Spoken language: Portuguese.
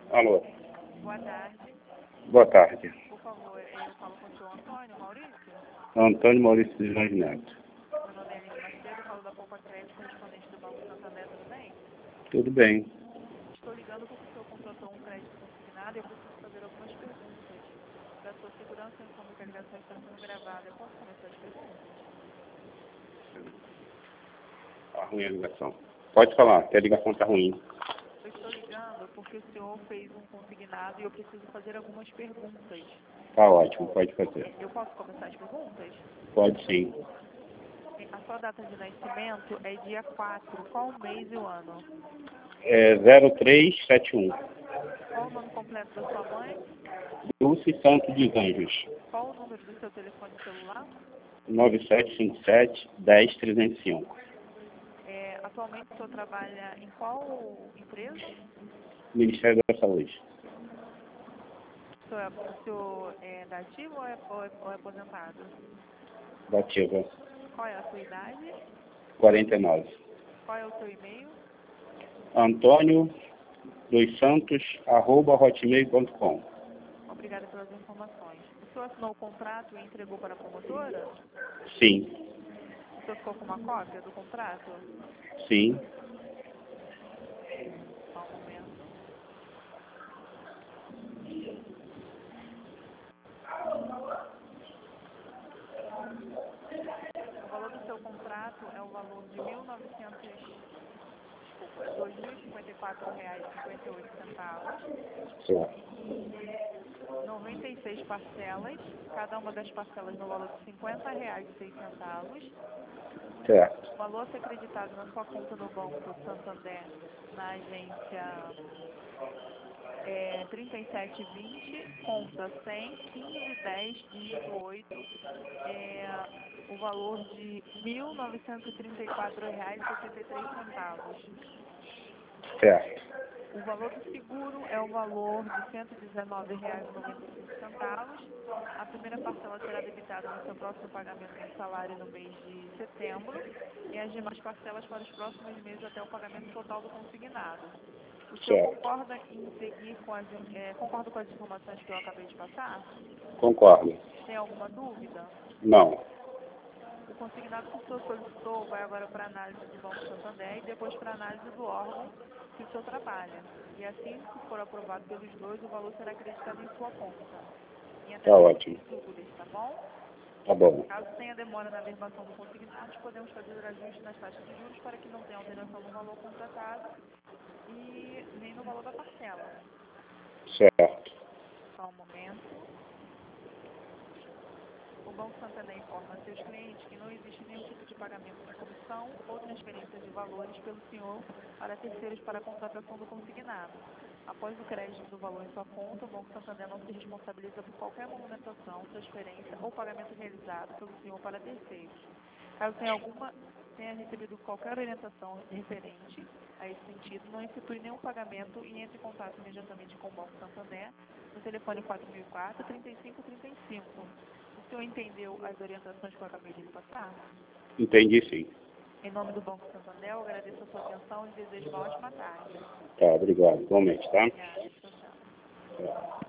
Alô. Boa tarde. Boa tarde. Por favor, eu falo com o senhor Antônio Maurício. Antônio Maurício dos Anjos Neto. Meu nome é Aline Macedo, falo da Poupa Crédito, correspondente do Banco Santander, tudo bem? Tudo bem. Estou ligando porque o senhor contratou um crédito consignado e eu preciso fazer algumas perguntas. Para sua segurança, eu informo que a ligação está sendo gravada. Eu posso começar as perguntas? Tá ruim a ligação. Pode falar, que a ligação tá ruim. Eu estou ligando porque o senhor fez um consignado e eu preciso fazer algumas perguntas. Tá ótimo, pode fazer. Eu posso começar as perguntas? Pode sim. A sua data de nascimento é dia 4. Qual o mês e o ano? É 0371. Qual o nome completo da sua mãe? Dulce Santo dos Anjos. Qual o número do seu telefone celular? 9757-10305. Atualmente o senhor trabalha em qual empresa? Ministério da Saúde. O senhor é da ativa ou é aposentado? Da Ativa. Qual é a sua idade? 49. Qual é o seu e-mail? Antônio dos Santos, @hotmail.com. Obrigada pelas informações. O senhor assinou o contrato e entregou para a promotora? Sim. O senhor ficou com uma cópia do contrato? Sim. Só um momento. O valor do seu contrato é o valor de R$ 2.054,58. Certo. 96 parcelas, cada uma das parcelas no valor de R$ 50,06. Certo. O valor a ser acreditado na sua conta no Banco Santander, na agência 3720, conta 100, 1510, dígito 8, o valor de R$ 1.934,63. Certo. O valor do seguro é o valor de R$ 119,95. A primeira parcela será debitada no seu próximo pagamento do salário no mês de setembro e as demais parcelas para os próximos meses até o pagamento total do consignado. O senhor Certo. concorda em seguir concorda com as informações que eu acabei de passar? Concordo. Tem alguma dúvida? Não. O consignado que o senhor solicitou vai agora para análise do Banco Santander e depois para análise do órgão que o senhor trabalha. E assim, se for aprovado pelos dois, o valor será acreditado em sua conta. Em até Tá ótimo. 6 úteis, tá bom? Tá bom. Caso tenha demora na verbação do consignado, podemos fazer ajuste nas taxas de juros para que não tenha alteração no valor contratado e nem no valor da parcela. Certo. Só um momento. O Banco Santander informa a seus clientes que não existe nenhum tipo de pagamento de comissão ou transferência de valores pelo senhor para terceiros para a contratação do consignado. Após o crédito do valor em sua conta, o Banco Santander não se responsabiliza por qualquer movimentação, transferência ou pagamento realizado pelo senhor para terceiros. Caso tenha recebido qualquer orientação referente a esse sentido, não efetue nenhum pagamento e entre em contato imediatamente com o Banco Santander no telefone 4004-3535. O senhor entendeu as orientações que eu acabei de lhe passar? Entendi sim. Em nome do Banco Santander, eu agradeço a sua atenção e desejo uma ótima tarde. Tá, obrigado. Igualmente, tá? Obrigada. Tchau, tchau.